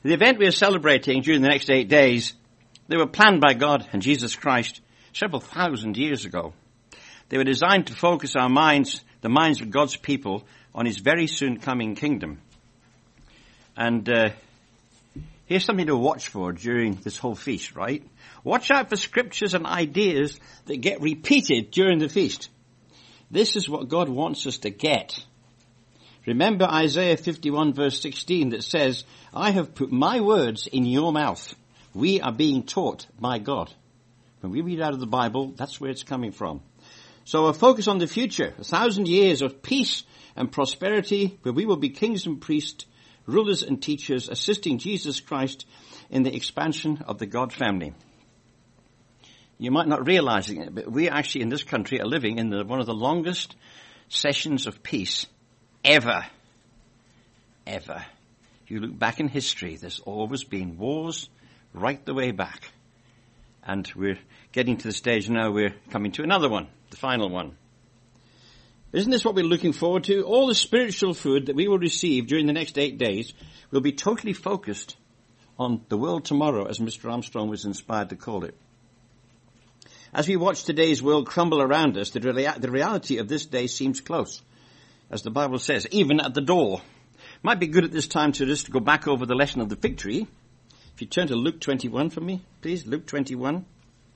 The event we are celebrating during the next 8 days, they were planned by God and Jesus Christ several thousand years ago. They were designed to focus our minds, the minds of God's people, on his very soon coming kingdom. And here's something to watch for during this whole feast, right? Watch out for scriptures and ideas that get repeated during the feast. This is what God wants us to get. Remember Isaiah 51 verse 16 that says, I have put my words in your mouth. We are being taught by God. When we read out of the Bible, that's where it's coming from. So a focus on the future, 1,000 years of peace and prosperity, where we will be kings and priests, rulers and teachers, assisting Jesus Christ in the expansion of the God family. You might not realize it, but we actually in this country are living in one of the longest sessions of peace ever. Ever. If you look back in history, there's always been wars right the way back. And we're getting to the stage now we're coming to another one, the final one. Isn't this what we're looking forward to? All the spiritual food that we will receive during the next 8 days will be totally focused on the world tomorrow, as Mr. Armstrong was inspired to call it. As we watch today's world crumble around us, the reality of this day seems close. As the Bible says, even at the door. Might be good at this time to just go back over the lesson of the fig tree. If you turn to Luke 21 for me, please, Luke 21.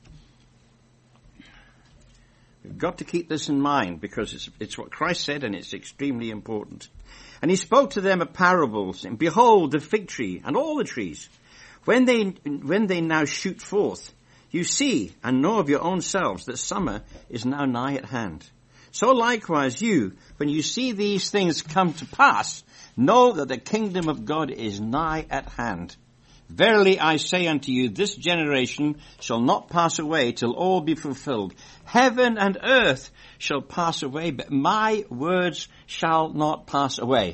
We've got to keep this in mind because it's what Christ said and it's extremely important. And he spoke to them of parables, and behold, the fig tree and all the trees, when they now shoot forth, you see and know of your own selves that summer is now nigh at hand. So likewise you, when you see these things come to pass, know that the kingdom of God is nigh at hand. Verily I say unto you, this generation shall not pass away till all be fulfilled. Heaven and earth shall pass away, but my words shall not pass away.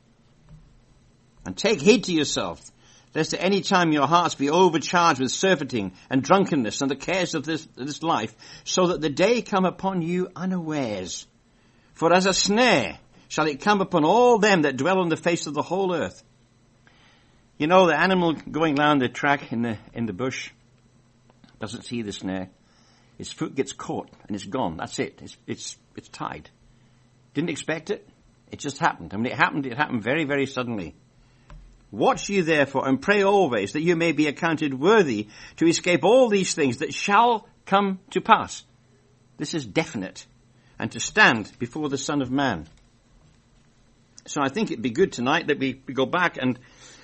And take heed to yourself, lest at any time your hearts be overcharged with surfeiting and drunkenness and the cares of this life, so that the day come upon you unawares. For as a snare shall it come upon all them that dwell on the face of the whole earth. You know, the animal going round the track in the bush doesn't see the snare. His foot gets caught and it's gone. That's it. It's tied. Didn't expect it. It just happened. And when it happened very, very suddenly. Watch you therefore and pray always that you may be accounted worthy to escape all these things that shall come to pass. This is definite. And to stand before the Son of Man. So I think it'd be good tonight that we go back and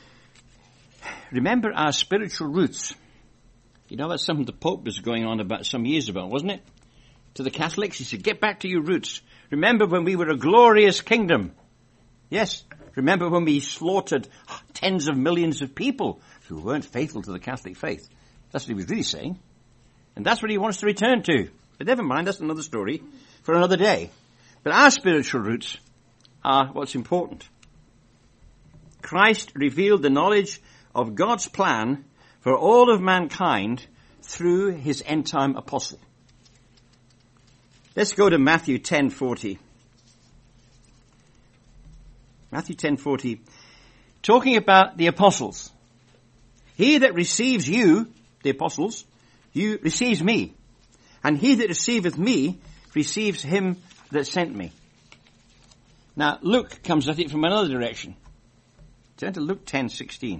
remember our spiritual roots. You know, that's something the Pope was going on about some years ago, wasn't it? To the Catholics, he said, get back to your roots. Remember when we were a glorious kingdom. Yes, remember when we slaughtered tens of millions of people who weren't faithful to the Catholic faith. That's what he was really saying. And that's what he wants to return to. But never mind, that's another story for another day. But our spiritual roots are what's important. Christ revealed the knowledge of God's plan for all of mankind through his end-time apostle. Let's go to Matthew 10:40. Matthew 10:40, talking about the apostles. He that receives you, the apostles, you receives me. And he that receiveth me receives him that sent me. Now, Luke comes at it from another direction. Turn to Luke 10:16.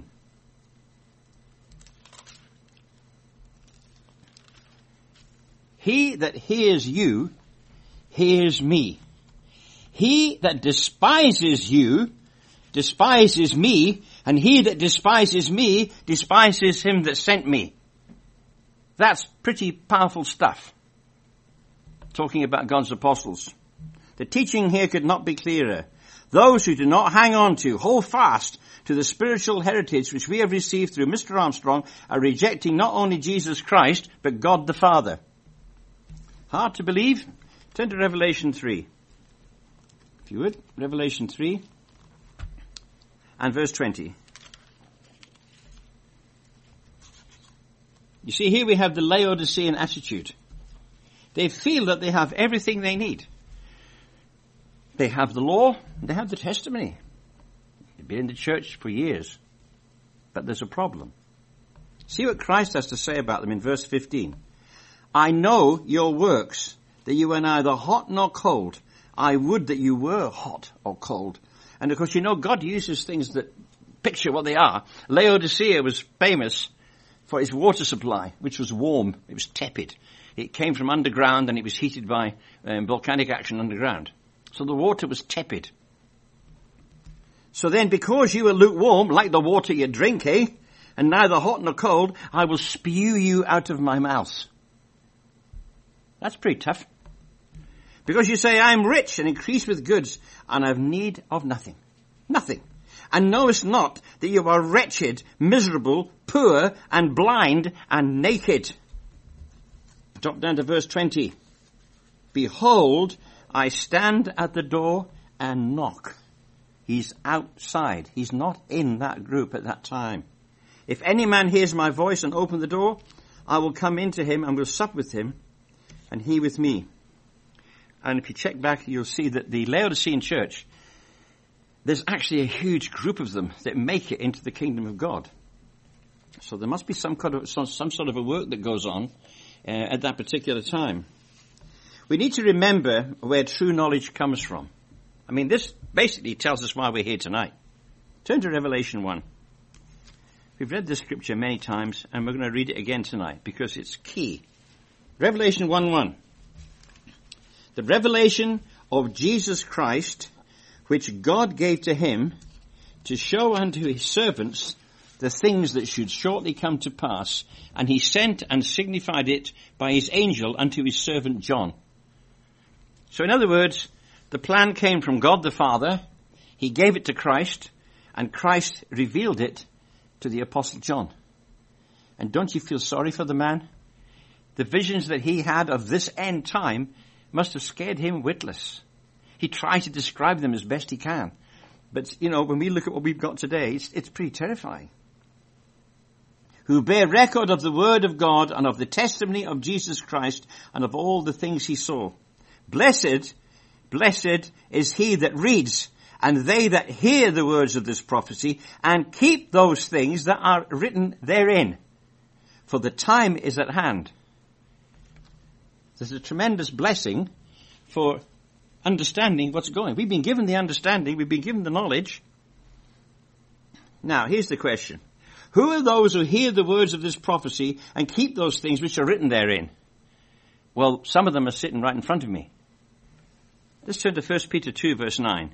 He that hears you, hears me. He that despises you, despises me, and he that despises me, despises him that sent me. That's pretty powerful stuff. Talking about God's apostles. The teaching here could not be clearer. Those who do not hang on to, hold fast to the spiritual heritage which we have received through Mr. Armstrong are rejecting not only Jesus Christ, but God the Father. Hard to believe? Turn to Revelation 3. If you would, Revelation 3 and verse 20. You see, here we have the Laodicean attitude. They feel that they have everything they need. They have the law, they have the testimony. They've been in the church for years. But there's a problem. See what Christ has to say about them in verse 15. I know your works, that you are neither hot nor cold. I would that you were hot or cold. And of course, you know, God uses things that picture what they are. Laodicea was famous for its water supply, which was warm. It was tepid. It came from underground and it was heated by volcanic action underground. So the water was tepid. So then, because you are lukewarm, like the water you drink, and neither hot nor cold, I will spew you out of my mouth. That's pretty tough. Because you say, I am rich and increase with goods, and I have need of nothing. Nothing. And knowest not that you are wretched, miserable, poor, and blind, and naked. Drop down to verse 20. Behold, I stand at the door and knock. He's outside. He's not in that group at that time. If any man hears my voice and open the door, I will come into him and will sup with him, and he with me. And if you check back, you'll see that the Laodicean church, there's actually a huge group of them that make it into the kingdom of God. So there must be some sort of a work that goes on at that particular time. We need to remember where true knowledge comes from. I mean, this basically tells us why we're here tonight. Turn to Revelation 1. We've read this scripture many times, and we're going to read it again tonight because it's key. Revelation 1:1. The revelation of Jesus Christ, which God gave to him to show unto his servants the things that should shortly come to pass, and he sent and signified it by his angel unto his servant John. So in other words, the plan came from God the Father, he gave it to Christ, and Christ revealed it to the Apostle John. And don't you feel sorry for the man? The visions that he had of this end time must have scared him witless. He tried to describe them as best he can. But, you know, when we look at what we've got today, it's pretty terrifying. Who bear record of the word of God and of the testimony of Jesus Christ and of all the things he saw. Blessed is he that reads, and they that hear the words of this prophecy, and keep those things that are written therein. For the time is at hand. There's a tremendous blessing for understanding what's going. We've been given the understanding, we've been given the knowledge. Now, here's the question. Who are those who hear the words of this prophecy and keep those things which are written therein? Well, some of them are sitting right in front of me. Let's turn to 1 Peter 2, verse 9.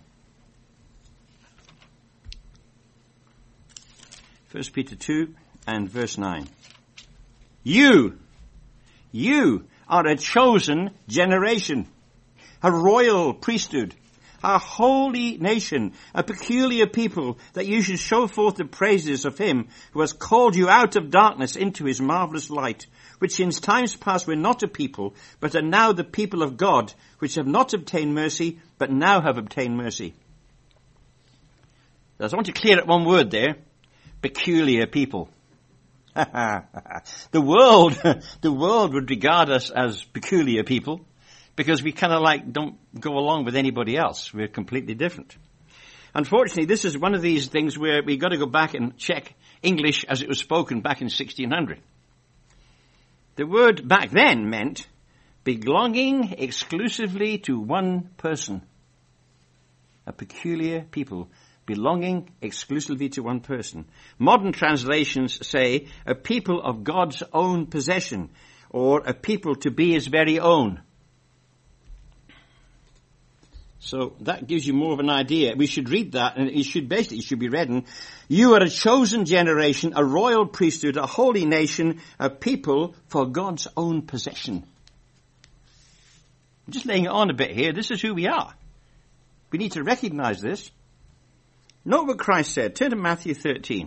1 Peter 2 and verse 9. You are a chosen generation, a royal priesthood, a holy nation, a peculiar people, that you should show forth the praises of him who has called you out of darkness into his marvelous light, which in times past were not a people, but are now the people of God, which have not obtained mercy, but now have obtained mercy. I just want to clear up one word there. Peculiar people. The world would regard us as peculiar people because we kind of like don't go along with anybody else. We're completely different. Unfortunately, this is one of these things where we've got to go back and check English as it was spoken back in 1600. The word back then meant belonging exclusively to one person. A peculiar people. Belonging exclusively to one person. Modern translations say a people of God's own possession, or a people to be his very own. So that gives you more of an idea. We should read that, and it should be read. You are a chosen generation, a royal priesthood, a holy nation, a people for God's own possession. I'm just laying it on a bit here. This is who we are. We need to recognize this. Note what Christ said. Turn to Matthew 13.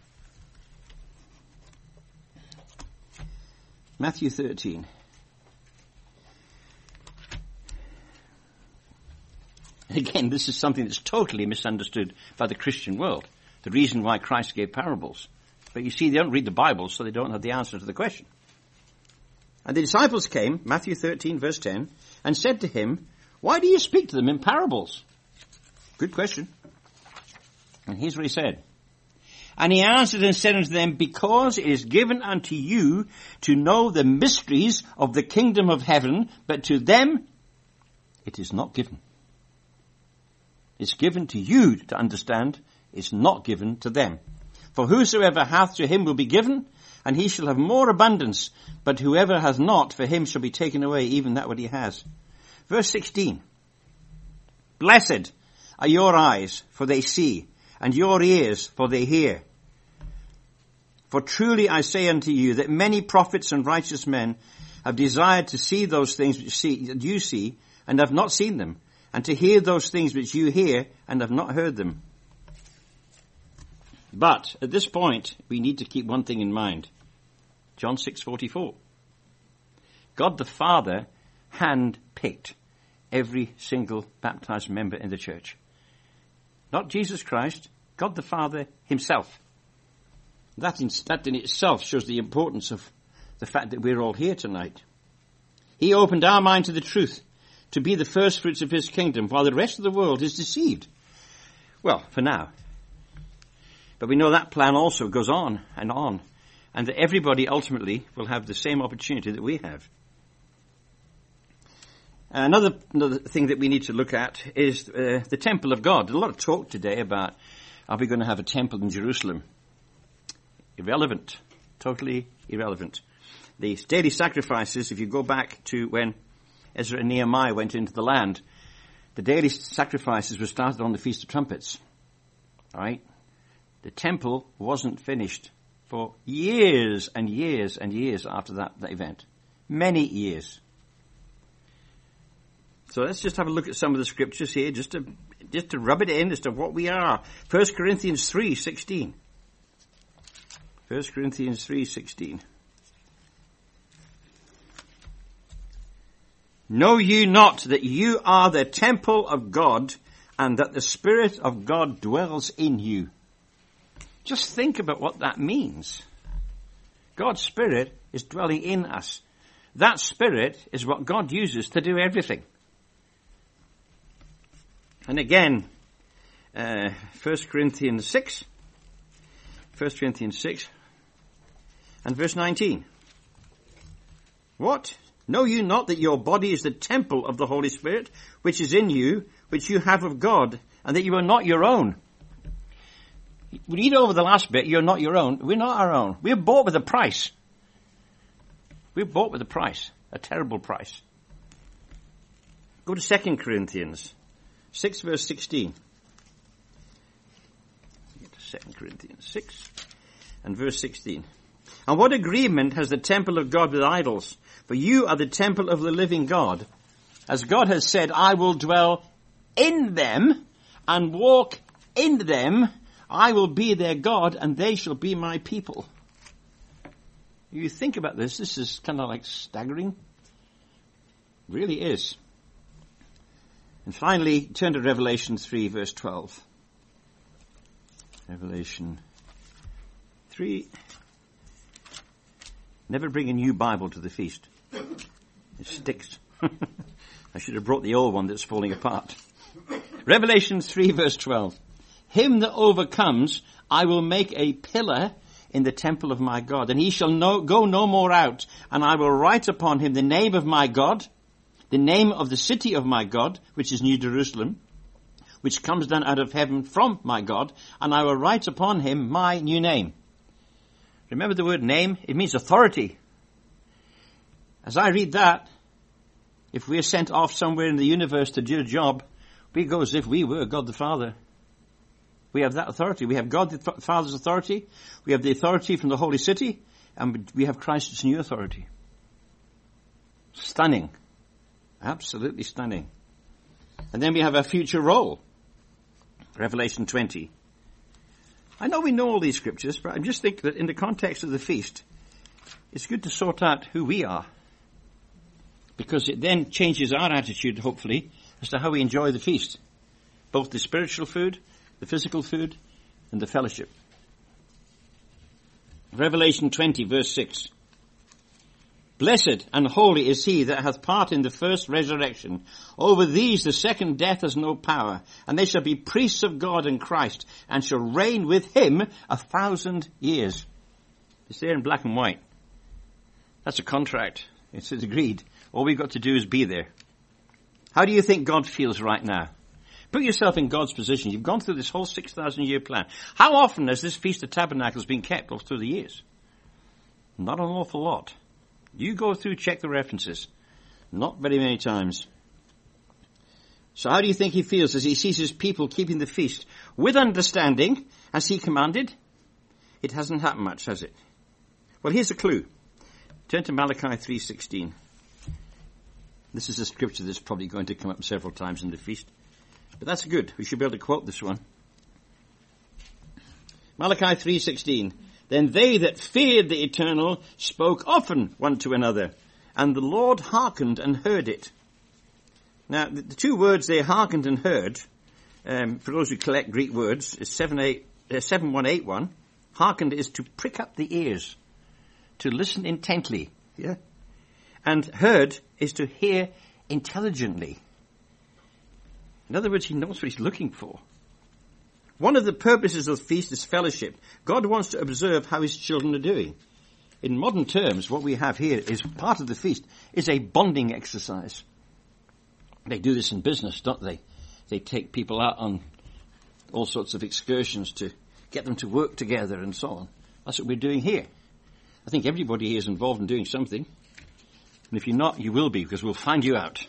Matthew 13. Again, this is something that's totally misunderstood by the Christian world. The reason why Christ gave parables. But you see, they don't read the Bible, so they don't have the answer to the question. And the disciples came, Matthew 13, verse 10, and said to him, why do you speak to them in parables? Good question. And here's what he said. And he answered and said unto them, because it is given unto you to know the mysteries of the kingdom of heaven, but to them it is not given. It's given to you to understand, it's not given to them. For whosoever hath, to him will be given, and he shall have more abundance. But whoever hath not, for him shall be taken away even that what he has. Verse 16. Blessed are your eyes, for they see, and your ears, for they hear. For truly I say unto you, that many prophets and righteous men have desired to see those things which you see, and have not seen them, and to hear those things which you hear, and have not heard them. But at this point, we need to keep one thing in mind. John 6:44. God the Father hand-picked every single baptized member in the church. Not Jesus Christ, God the Father himself. That in itself shows the importance of the fact that we're all here tonight. He opened our mind to the truth, to be the first fruits of his kingdom, while the rest of the world is deceived. Well, for now. But we know that plan also goes on, and that everybody ultimately will have the same opportunity that we have. Another thing that we need to look at is the temple of God. There's a lot of talk today about, are we going to have a temple in Jerusalem? Irrelevant. Totally irrelevant. The daily sacrifices, if you go back to when Ezra and Nehemiah went into the land, the daily sacrifices were started on the Feast of Trumpets. All right? The temple wasn't finished for years and years and years after that event. Many years. So let's just have a look at some of the scriptures here, just to rub it in as to what we are. 1 Corinthians 3:16. 1 Corinthians 3:16. Know you not that you are the temple of God, and that the Spirit of God dwells in you? Just think about what that means. God's Spirit is dwelling in us. That Spirit is what God uses to do everything. And again, 1 Corinthians 6 and verse 19. What? Know you not that your body is the temple of the Holy Spirit, which is in you, which you have of God, and that you are not your own? Read over the last bit, you're not your own. We're not our own. We're bought with a price. We're bought with a price, a terrible price. Go to 2 Corinthians 6 verse 16. 2 Corinthians 6 and verse 16. And what agreement has the temple of God with idols? For you are the temple of the living God. As God has said, I will dwell in them and walk in them. I will be their God and they shall be my people. You think about this, this is kind of like staggering. It really is. And finally, turn to Revelation 3 verse 12. Revelation 3. Never bring a new Bible to the feast. It sticks. I should have brought the old one that's falling apart. Revelation 3 verse 12. Him that overcomes, I will make a pillar in the temple of my God, and he shall go no more out, and I will write upon him the name of my God, the name of the city of my God, which is New Jerusalem, which comes down out of heaven from my God, and I will write upon him my new name. Remember the word name? It means authority. As I read that, if we're sent off somewhere in the universe to do a job, we go as if we were God the Father. We have that authority. We have God the Father's authority. We have the authority from the Holy City. And we have Christ's new authority. Stunning. Absolutely stunning. And then we have our future role. Revelation 20. I know we know all these scriptures, but I just think that in the context of the feast, it's good to sort out who we are. Because it then changes our attitude, hopefully, as to how we enjoy the feast. Both the spiritual food, the physical food, and the fellowship. Revelation 20, verse 6. Blessed and holy is he that hath part in the first resurrection. Over these the second death has no power, and they shall be priests of God and Christ, and shall reign with him 1,000 years. It's there in black and white. That's a contract. It's agreed. All we've got to do is be there. How do you think God feels right now? Put yourself in God's position. You've gone through this whole 6,000-year plan. How often has this Feast of Tabernacles been kept all through the years? Not an awful lot. You go through, check the references. Not very many times. So how do you think he feels as he sees his people keeping the feast with understanding, as he commanded? It hasn't happened much, has it? Well, here's a clue. Turn to Malachi 3:16. This is a scripture that's probably going to come up several times in the feast. But that's good. We should be able to quote this one. Malachi 3:16. Then they that feared the Eternal spoke often one to another, and the Lord hearkened and heard it. Now, the two words there, hearkened and heard, for those who collect Greek words, is 7181. Hearkened is to prick up the ears, to listen intently. Yeah? And heard is to hear intelligently. In other words, he knows what he's looking for. One of the purposes of the feast is fellowship. God wants to observe how his children are doing. In modern terms, what we have here is part of the feast is a bonding exercise. They do this in business, don't they? They take people out on all sorts of excursions to get them to work together and so on. That's what we're doing here. I think everybody here is involved in doing something. And if you're not, you will be, because we'll find you out.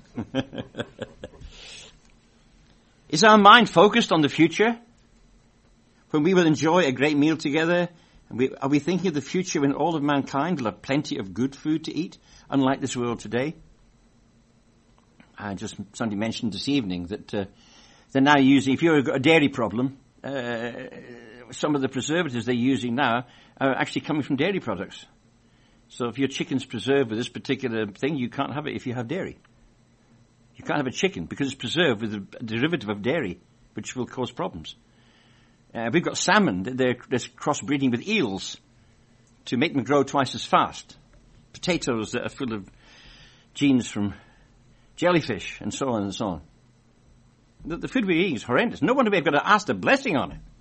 Is our mind focused on the future? When we will enjoy a great meal together? Are we thinking of the future when all of mankind will have plenty of good food to eat, unlike this world today? Somebody mentioned this evening that they're now using, if you've got a dairy problem, some of the preservatives they're using now are actually coming from dairy products. So if your chicken's preserved with this particular thing, you can't have it if you have dairy. You can't have a chicken because it's preserved with a derivative of dairy, which will cause problems. We've got salmon. They're crossbreeding with eels to make them grow twice as fast. Potatoes that are full of genes from jellyfish and so on and so on. The food we're eating is horrendous. No wonder we've got to ask a blessing on it.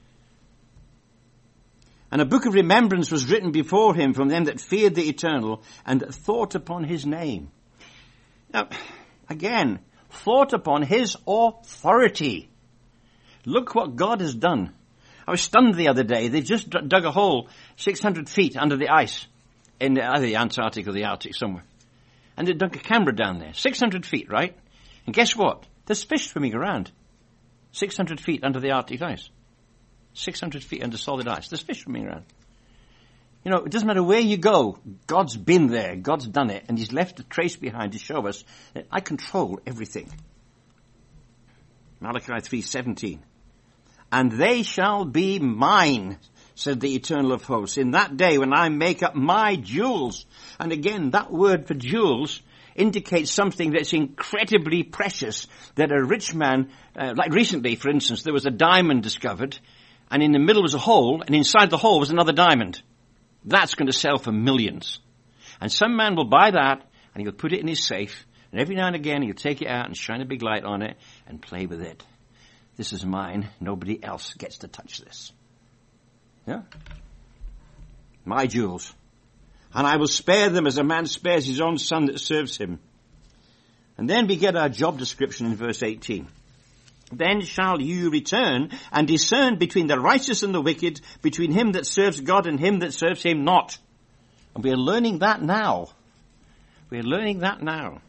And a book of remembrance was written before him from them that feared the Eternal and thought upon his name. Now, again, thought upon his authority. Look what God has done. I was stunned the other day. They just dug a hole 600 feet under the ice in either the Antarctic or the Arctic somewhere. And they dug a camera down there. 600 feet, right? And guess what? There's fish swimming around. 600 feet under the Arctic ice. 600 feet under solid ice. There's fish swimming around. You know, it doesn't matter where you go. God's been there. God's done it. And he's left a trace behind to show us that I control everything. Malachi 3:17. And they shall be mine, said the Eternal of hosts, in that day when I make up my jewels. And again, that word for jewels indicates something that's incredibly precious, that a rich man, like recently, for instance, there was a diamond discovered, and in the middle was a hole, and inside the hole was another diamond. That's going to sell for millions. And some man will buy that, and he'll put it in his safe, and every now and again he'll take it out and shine a big light on it and play with it. This is mine. Nobody else gets to touch this. Yeah? My jewels. And I will spare them as a man spares his own son that serves him. And then we get our job description in verse 18. Then shall you return and discern between the righteous and the wicked, between him that serves God and him that serves him not. And we are learning that now. We are learning that now.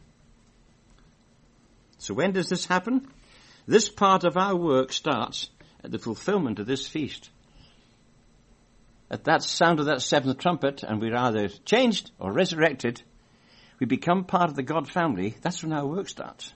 So when does this happen? This part of our work starts at the fulfillment of this feast. At that sound of that seventh trumpet, and we're either changed or resurrected, we become part of the God family. That's when our work starts.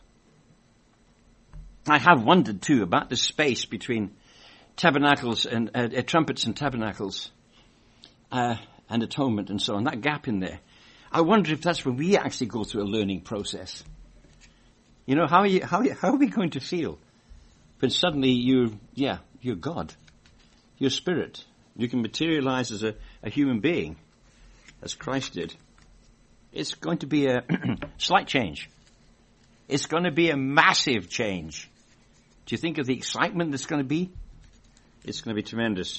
I have wondered too about the space between tabernacles and trumpets and tabernacles and atonement and so on, that gap in there. I wonder if that's when we actually go through a learning process. You know, how are we going to feel when suddenly you're God, you're spirit. You can materialize as a human being, as Christ did. It's going to be a slight change. It's going to be a massive change. Do you think of the excitement that's going to be? It's going to be tremendous.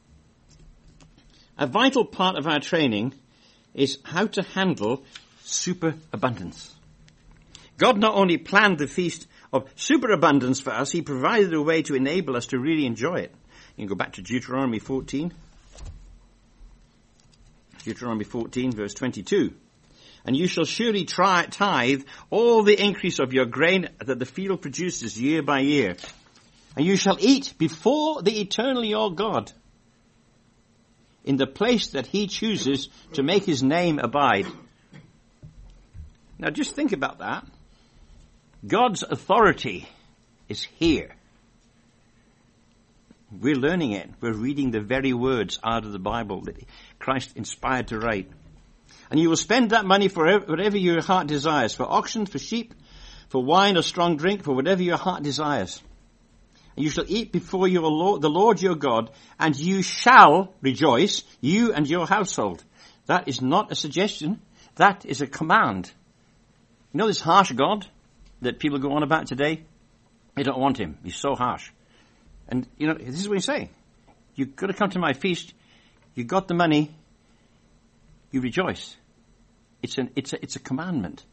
A vital part of our training is how to handle superabundance. God not only planned the feast of superabundance for us, he provided a way to enable us to really enjoy it. You can go back to Deuteronomy 14. Deuteronomy 14, verse 22. And you shall surely tithe all the increase of your grain that the field produces year by year. And you shall eat before the eternal your God in the place that he chooses to make his name abide. Now just think about that. God's authority is here. We're learning it. We're reading the very words out of the Bible that Christ inspired to write. And you will spend that money for whatever your heart desires, for oxen, for sheep, for wine or strong drink, for whatever your heart desires. And you shall eat before the Lord your God, and you shall rejoice, you and your household. That is not a suggestion. That is a command. You know this harsh God that people go on about today? They don't want him. He's so harsh. And, you know, this is what he's saying. You've got to come to my feast. You got the money. You rejoice. It's a commandment.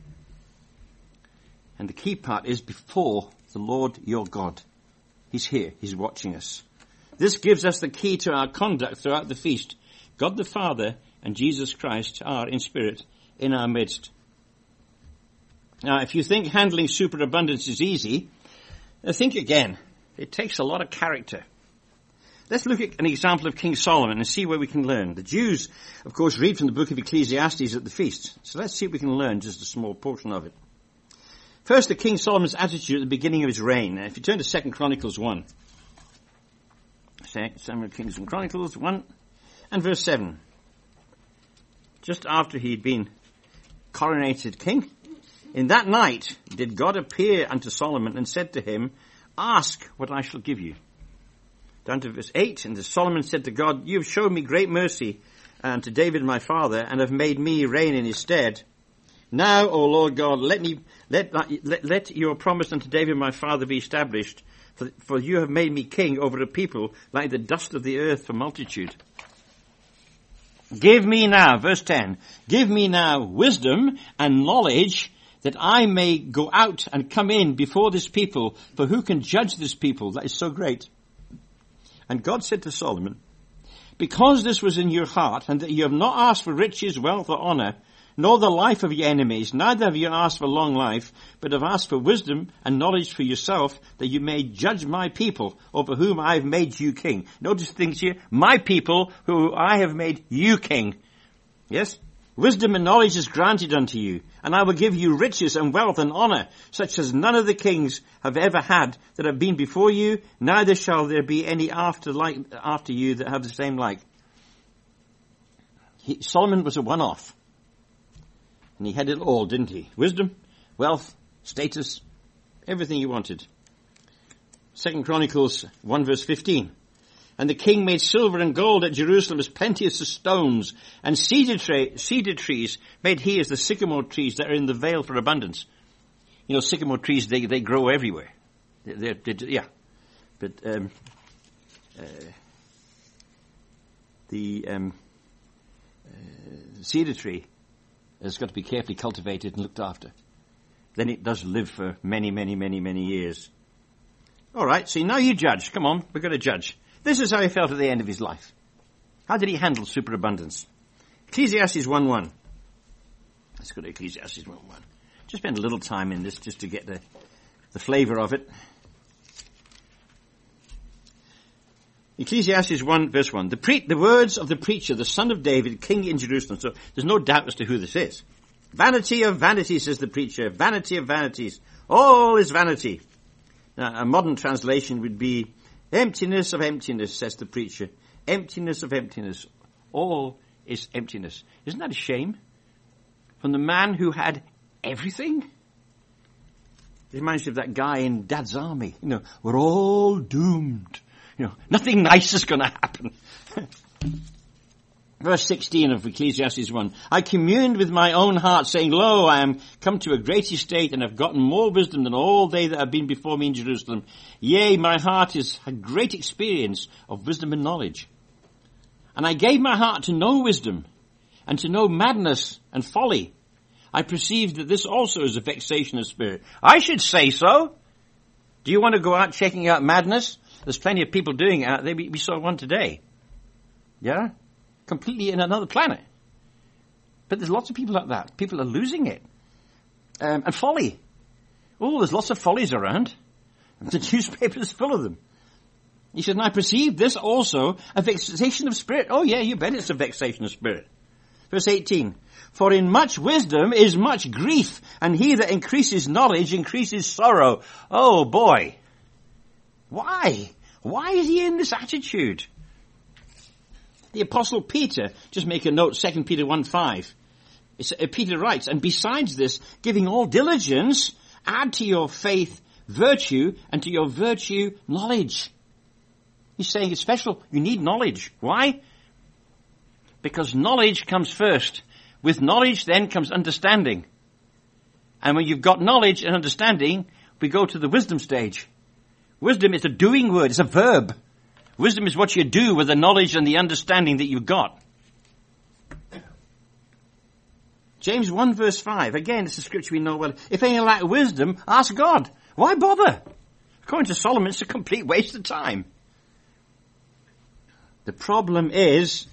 And the key part is before the Lord your God. He's here. He's watching us. This gives us the key to our conduct throughout the feast. God the Father and Jesus Christ are in spirit in our midst. Now, if you think handling superabundance is easy, think again. It takes a lot of character. Let's look at an example of King Solomon and see where we can learn. The Jews, of course, read from the book of Ecclesiastes at the feast. So let's see if we can learn just a small portion of it. First, the King Solomon's attitude at the beginning of his reign. Now, if you turn to 2 Chronicles 1. 2 Kings and Chronicles 1 and verse 7. Just after he'd been coronated king, in that night did God appear unto Solomon and said to him, ask what I shall give you. Down to verse 8, and Solomon said to God, you have shown me great mercy to David my father, and have made me reign in his stead. Now, O Lord God, let your promise unto David my father be established, for you have made me king over a people like the dust of the earth for multitude. Give me now, verse 10, give me now wisdom and knowledge, that I may go out and come in before this people, for who can judge this people? That is so great. And God said to Solomon, because this was in your heart, and that you have not asked for riches, wealth, or honor, nor the life of your enemies, neither have you asked for long life, but have asked for wisdom and knowledge for yourself, that you may judge my people, over whom I have made you king. Notice things here, my people, who I have made you king. Yes? Wisdom and knowledge is granted unto you, and I will give you riches and wealth and honor, such as none of the kings have ever had that have been before you, neither shall there be any after you that have the same like. Solomon was a one-off. And he had it all, didn't he? Wisdom, wealth, status, everything he wanted. 2 Chronicles 1 verse 15. And the king made silver and gold at Jerusalem as plenteous as stones, and cedar trees made he as the sycamore trees that are in the vale for abundance. You know, sycamore trees, they grow everywhere. Yeah. But the cedar tree has got to be carefully cultivated and looked after. Then it does live for many, many, many, many years. All right, see, now you judge. Come on, we're going to judge. This is how he felt at the end of his life. How did he handle superabundance? Ecclesiastes 1:1. Let's go to Ecclesiastes 1:1. Just spend a little time in this just to get the flavor of it. Ecclesiastes 1 verse 1. The words of the preacher, the son of David, king in Jerusalem. So there's no doubt as to who this is. Vanity of vanities, says the preacher. Vanity of vanities. All is vanity. Now, a modern translation would be, emptiness of emptiness, says the preacher. Emptiness of emptiness. All is emptiness. Isn't that a shame? From the man who had everything? It reminds me of that guy in Dad's Army. You know, we're all doomed. You know, nothing nice is going to happen. Verse 16 of Ecclesiastes 1. I communed with my own heart, saying, Lo, I am come to a great estate, and have gotten more wisdom than all they that have been before me in Jerusalem. Yea, my heart has had great experience of wisdom and knowledge. And I gave my heart to know wisdom, and to know madness and folly. I perceived that this also is a vexation of spirit. I should say so. Do you want to go out checking out madness? There's plenty of people doing it. We saw one today. Yeah? Completely in another planet. But there's lots of people like that. People are losing it. And folly. Oh, there's lots of follies around. The newspaper is full of them. He said, and I perceived this also a vexation of spirit. Oh yeah, you bet it's a vexation of spirit. Verse 18. For in much wisdom is much grief, and he that increases knowledge increases sorrow. Oh boy. Why? Why is he in this attitude? The Apostle Peter, just make a note, 2 Peter 1:5. Peter writes, and besides this, giving all diligence, add to your faith virtue, and to your virtue knowledge. He's saying it's special. You need knowledge. Why? Because knowledge comes first. With knowledge then comes understanding. And when you've got knowledge and understanding, we go to the wisdom stage. Wisdom is a doing word. It's a verb. Wisdom is what you do with the knowledge and the understanding that you've got. James 1 verse 5. Again, it's a scripture we know well. If any lack wisdom, ask God. Why bother? According to Solomon, it's a complete waste of time. The problem is,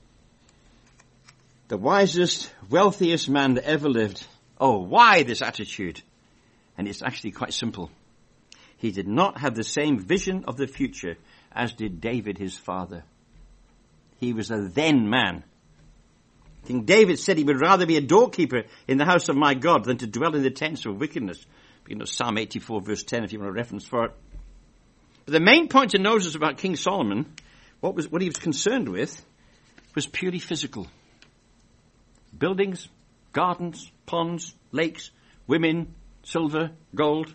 the wisest, wealthiest man that ever lived. Oh, why this attitude? And it's actually quite simple. He did not have the same vision of the future as did David his father. He was a then man. King David said he would rather be a doorkeeper in the house of my God than to dwell in the tents of wickedness. You know, Psalm 84 verse 10 if you want a reference for it. But the main point to notice about King Solomon, what he was concerned with, was purely physical. Buildings, gardens, ponds, lakes, women, silver, gold.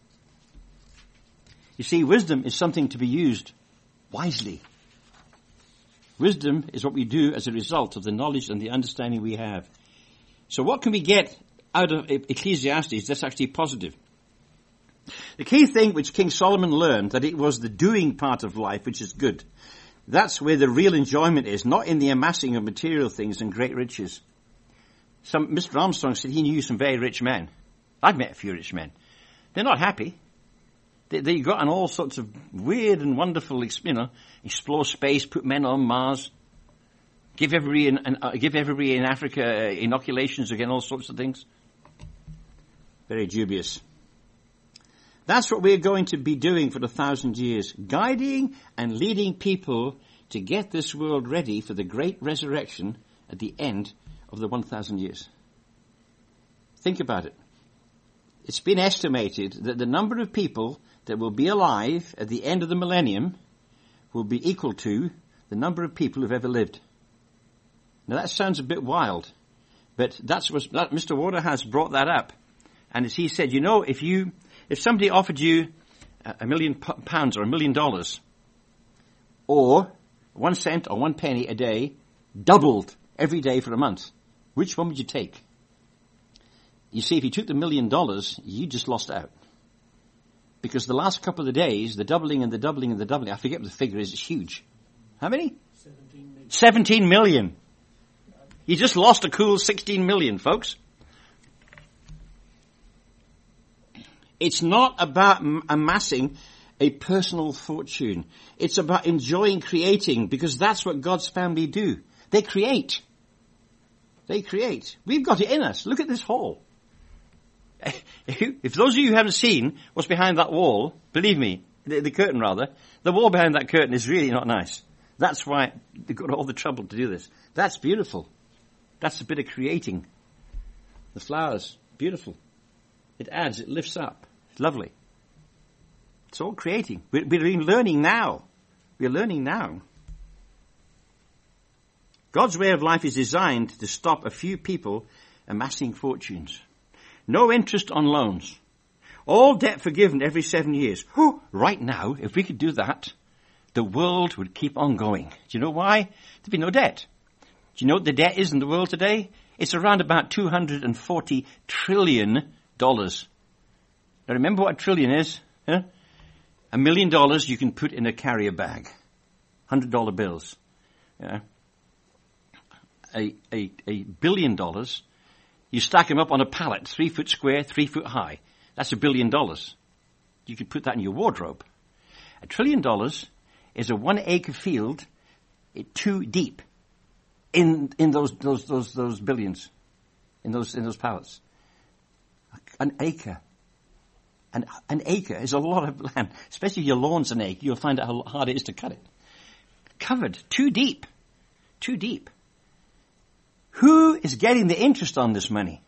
You see, wisdom is something to be used wisely. Wisdom is what we do as a result of the knowledge and the understanding we have. So what can we get out of Ecclesiastes that's actually positive? The key thing which King Solomon learned, that it was the doing part of life which is good. That's where the real enjoyment is, not in the amassing of material things and great riches. Mr. Armstrong said he knew some very rich men. I've met a few rich men. They're not happy. They got on all sorts of weird and wonderful, explore space, put men on Mars, give everybody in Africa inoculations against all sorts of things. Very dubious. That's what we're going to be doing for 1,000 years, guiding and leading people to get this world ready for the great resurrection at the end of the 1,000 years. Think about it. It's been estimated that the number of people that will be alive at the end of the millennium will be equal to the number of people who've ever lived. Now that sounds a bit wild, but Mr. Waterhouse brought that up. And as he said, you know, if somebody offered you £1 million or $1 million, or 1 cent or 1 penny a day, doubled every day for a month, which one would you take? You see, if you took the $1 million, you just lost out. Because the last couple of days, the doubling and the doubling and the doubling, I forget what the figure is, it's huge. How many? 17 million. 17 million. You just lost a cool 16 million, folks. It's not about amassing a personal fortune. It's about enjoying creating, because that's what God's family do. They create. They create. We've got it in us. Look at this hall. If those of you who haven't seen what's behind that wall, believe me, the curtain rather, the wall behind that curtain is really not nice. That's why they've got all the trouble to do this. That's beautiful. That's a bit of creating. The flowers, beautiful. It adds, it lifts up. It's lovely. It's all creating. We're learning now. We're learning now. God's way of life is designed to stop a few people amassing fortunes. No interest on loans. All debt forgiven every 7 years. Right now, if we could do that, the world would keep on going. Do you know why? There'd be no debt. Do you know what the debt is in the world today? It's around about $240 trillion. Now remember what a trillion is? Huh? $1 million you can put in a carrier bag. $100 bills. Yeah. A $1 billion, you stack them up on a pallet, 3 foot square, 3 foot high. That's $1 billion. You could put that in your wardrobe. $1 trillion is a 1 acre field, 2 deep, in those billions, in those pallets. An acre. An acre is a lot of land. Especially if your lawn's an acre, you'll find out how hard it is to cut it. Covered, 2 deep. 2 deep. Who is getting the interest on this money?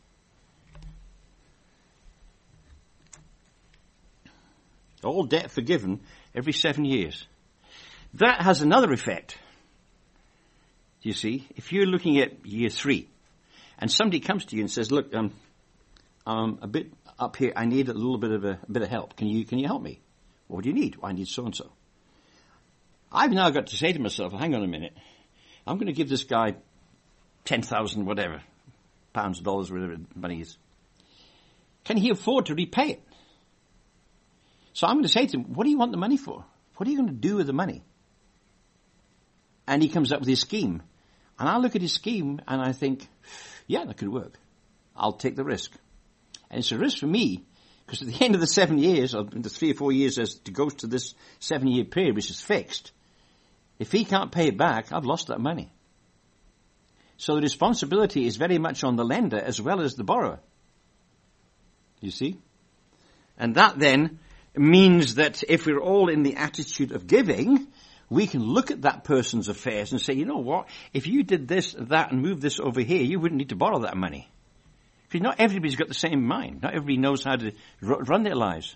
All debt forgiven every 7 years. That has another effect. You see, if you're looking at year 3, and somebody comes to you and says, "Look, I'm a bit up here. I need a little bit of help. Can you help me? What do you need? Well, I need so and so." I've now got to say to myself, "Hang on a minute. I'm going to give this guy 10,000 whatever, pounds, dollars, whatever money is. Can he afford to repay it?" So I'm going to say to him, "What do you want the money for? What are you going to do with the money?" And he comes up with his scheme. And I look at his scheme and I think, yeah, that could work. I'll take the risk. And it's a risk for me, because at the end of the 7 years, or the 3 or 4 years as it goes to this 7-year period, which is fixed, if he can't pay it back, I've lost that money. So the responsibility is very much on the lender as well as the borrower. You see? And that then means that if we're all in the attitude of giving, we can look at that person's affairs and say, you know what, if you did this, that, and moved this over here, you wouldn't need to borrow that money. Because not everybody's got the same mind. Not everybody knows how to run their lives.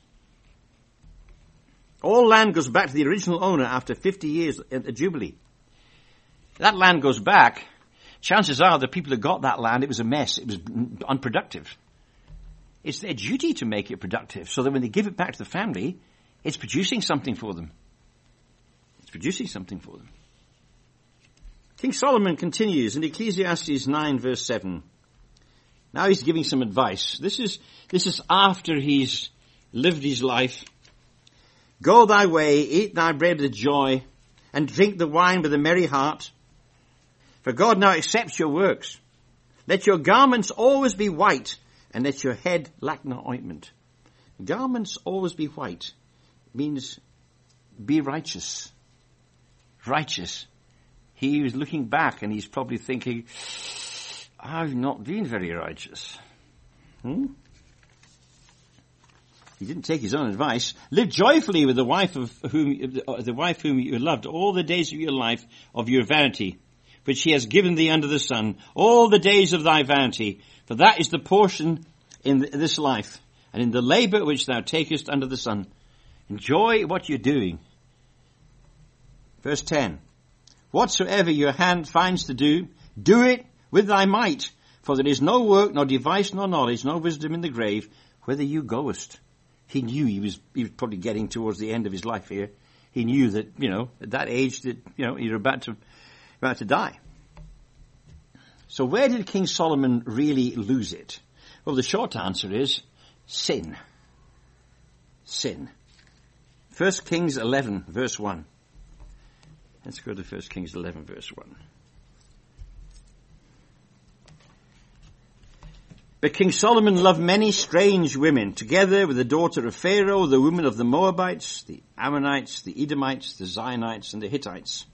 All land goes back to the original owner after 50 years at the Jubilee. That land goes back. Chances are the people who got that land, it was a mess. It was unproductive. It's their duty to make it productive so that when they give it back to the family, it's producing something for them. It's producing something for them. King Solomon continues in Ecclesiastes 9 verse 7. Now he's giving some advice. This is after he's lived his life. "Go thy way, eat thy bread with joy, and drink the wine with a merry heart. For God now accepts your works. Let your garments always be white, and let your head lack no ointment." Garments always be white means be righteous. Righteous. He was looking back and he's probably thinking, I've not been very righteous. He didn't take his own advice. "Live joyfully with the wife whom you loved all the days of your life of your vanity, which he has given thee under the sun, all the days of thy vanity, for that is the portion in this life, and in the labor which thou takest under the sun." Enjoy what you're doing. Verse 10. "Whatsoever your hand finds to do, do it with thy might, for there is no work, nor device, nor knowledge, nor wisdom in the grave, whither you goest." He knew he was probably getting towards the end of his life here. He knew that, at that age that, you're about to die. So where did King Solomon really lose it? Well, the short answer is sin. Sin. 1 Kings 11 verse 1. Let's go to 1 Kings 11 verse 1. "But King Solomon loved many strange women, together with the daughter of Pharaoh, the women of the Moabites, the Ammonites, the Edomites, the Zionites, and the Hittites.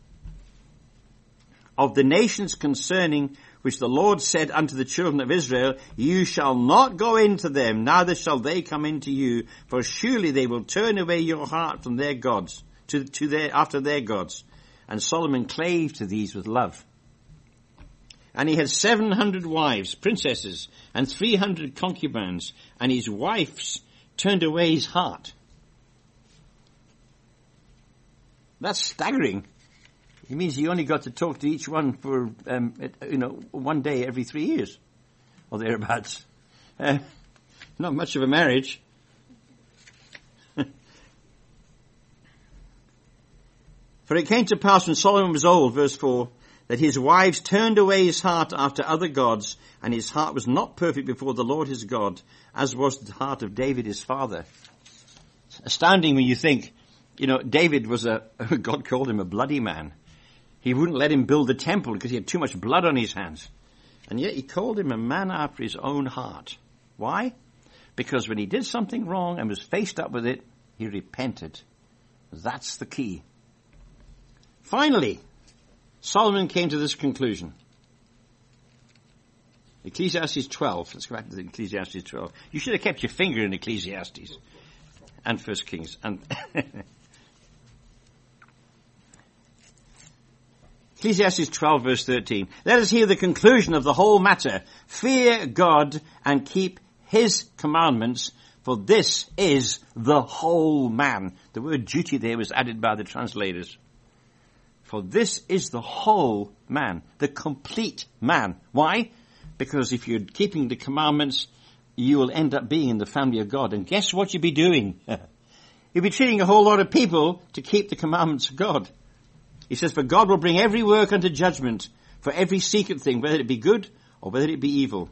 Of the nations concerning which the Lord said unto the children of Israel, you shall not go into them, neither shall they come into you, for surely they will turn away your heart from their gods, after their gods. And Solomon clave to these with love. And he had 700 wives, princesses, and 300 concubines, and his wives turned away his heart." That's staggering. It means he only got to talk to each one for, 1 day every 3 years, or thereabouts. Not much of a marriage. "For it came to pass when Solomon was old," verse 4, that his wives turned away his heart after other gods, and his heart was not perfect before the Lord his God, as was the heart of David his father. It's astounding when you think, David was God called him a bloody man. He wouldn't let him build the temple because he had too much blood on his hands. And yet he called him a man after his own heart. Why? Because when he did something wrong and was faced up with it, he repented. That's the key. Finally, Solomon came to this conclusion. Ecclesiastes 12. Let's go back to Ecclesiastes 12. You should have kept your finger in Ecclesiastes and 1 Kings. Ecclesiastes 12 verse 13. Let us hear the conclusion of the whole matter. Fear God and keep his commandments, for this is the whole man. The word duty there was added by the translators. For this is the whole man, the complete man. Why? Because if you're keeping the commandments, you will end up being in the family of God. And guess what you'll be doing? You'll be treating a whole lot of people to keep the commandments of God. He says, for God will bring every work unto judgment, for every secret thing, whether it be good or whether it be evil.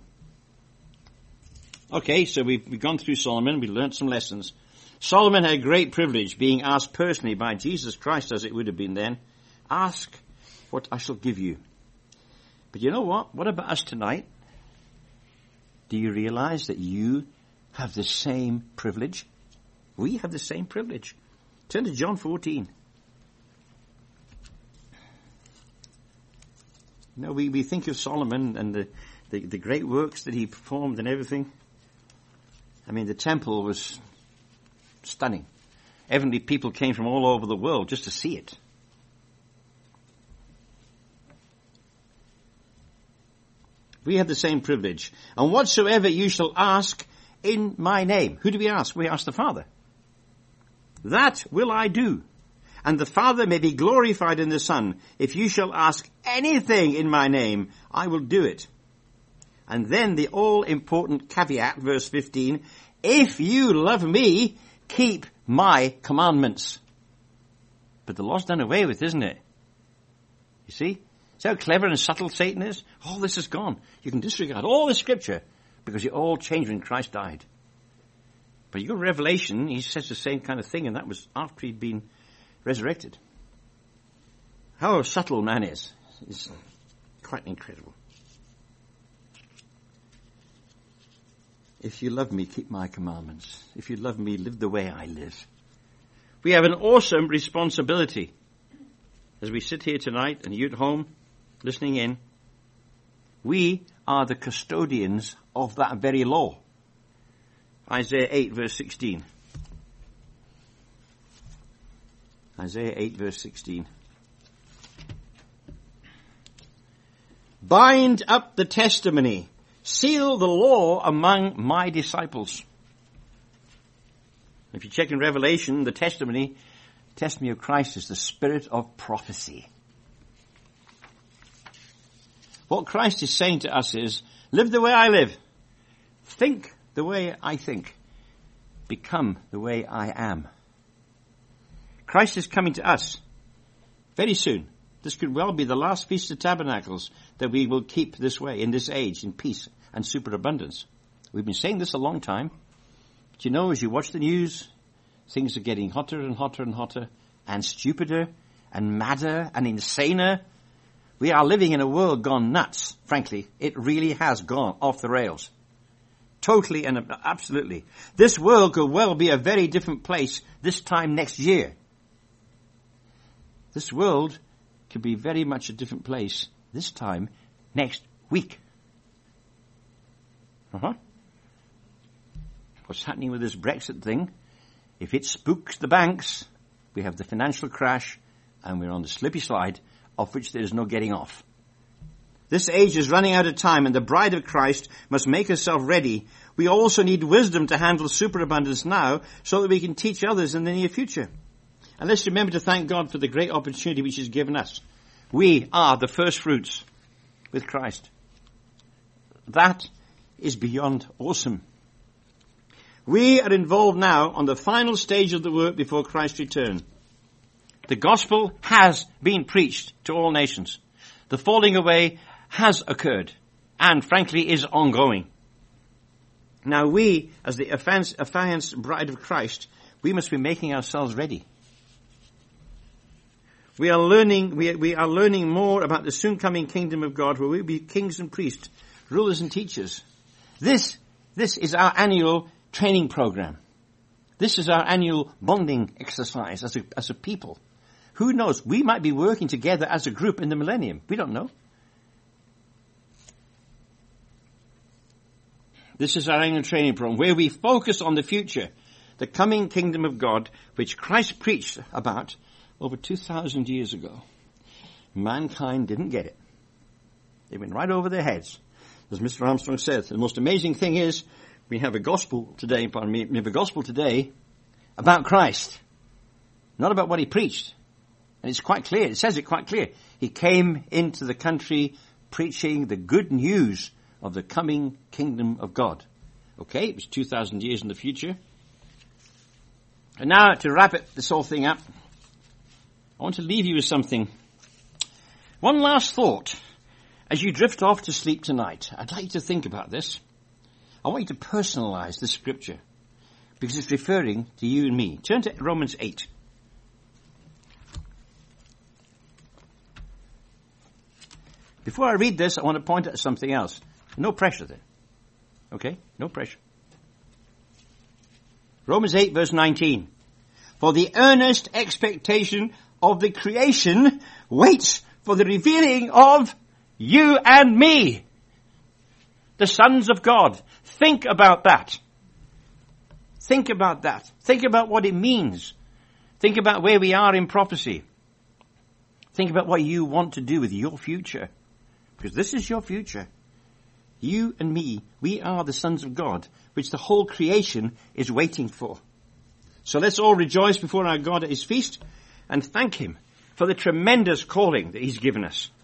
Okay, so we've gone through Solomon. We learnt some lessons. Solomon had a great privilege, being asked personally by Jesus Christ, as it would have been then, ask what I shall give you. But you know what? What about us tonight? Do you realize that you have the same privilege? We have the same privilege. Turn to John 14. We think of Solomon and the great works that he performed and everything. I mean, the temple was stunning. Heavenly people came from all over the world just to see it. We have the same privilege. And whatsoever you shall ask in my name. Who do we ask? We ask the Father. That will I do. And the Father may be glorified in the Son. If you shall ask anything in my name, I will do it. And then the all-important caveat, verse 15, if you love me, keep my commandments. But the law's done away with, isn't it? You see? See how clever and subtle Satan is? All this is gone. You can disregard all the scripture because it all changed when Christ died. But you go to Revelation, he says the same kind of thing, and that was after he'd been resurrected. How subtle man is quite incredible. If you love me, keep my commandments. If you love me, live the way I live. We have an awesome responsibility. As we sit here tonight and you at home listening in, we are the custodians of that very law. Isaiah 8 verse 16. Isaiah 8 verse 16. Bind up the testimony. Seal the law among my disciples. If you check in Revelation, the testimony of Christ is the spirit of prophecy. What Christ is saying to us is, live the way I live. Think the way I think. Become the way I am. Christ is coming to us very soon. This could well be the last Feast of Tabernacles that we will keep this way, in this age, in peace and superabundance. We've been saying this a long time. But you know, as you watch the news, things are getting hotter and hotter and hotter, and stupider and madder and insaner. We are living in a world gone nuts, frankly. It really has gone off the rails. Totally and absolutely. This world could well be a very different place this time next year. This world could be very much a different place this time next week. What's happening with this Brexit thing? If it spooks the banks, we have the financial crash, and we're on the slippy slide of which there is no getting off. This age is running out of time, and the bride of Christ must make herself ready. We also need wisdom to handle superabundance now so that we can teach others in the near future. And let's remember to thank God for the great opportunity which He's given us. We are the first fruits with Christ. That is beyond awesome. We are involved now on the final stage of the work before Christ's return. The gospel has been preached to all nations. The falling away has occurred and frankly is ongoing. Now we, as the affianced bride of Christ, we must be making ourselves ready. We are learning more about the soon coming kingdom of God, where we will be kings and priests, rulers and teachers. This is our annual training program. This is our annual bonding exercise as a people. Who knows? We might be working together as a group in the millennium. We don't know. This is our annual training program where we focus on the future, the coming kingdom of God, which Christ preached about over 2,000 years ago. Mankind didn't get it. They went right over their heads. As Mr. Armstrong said, the most amazing thing is we have a gospel today about Christ, not about what he preached. And it's quite clear. It says it quite clear. He came into the country preaching the good news of the coming kingdom of God. Okay, it was 2,000 years in the future. And now to wrap this whole thing up, I want to leave you with something. One last thought. As you drift off to sleep tonight, I'd like you to think about this. I want you to personalize this scripture because it's referring to you and me. Turn to Romans 8. Before I read this, I want to point out something else. No pressure there. Okay? No pressure. Romans 8 verse 19. For the earnest expectation of the creation waits for the revealing of you and me, the sons of God. Think about that. Think about that. Think about what it means. Think about where we are in prophecy. Think about what you want to do with your future. Because this is your future. You and me, we are the sons of God, which the whole creation is waiting for. So let's all rejoice before our God at his feast and thank him for the tremendous calling that he's given us.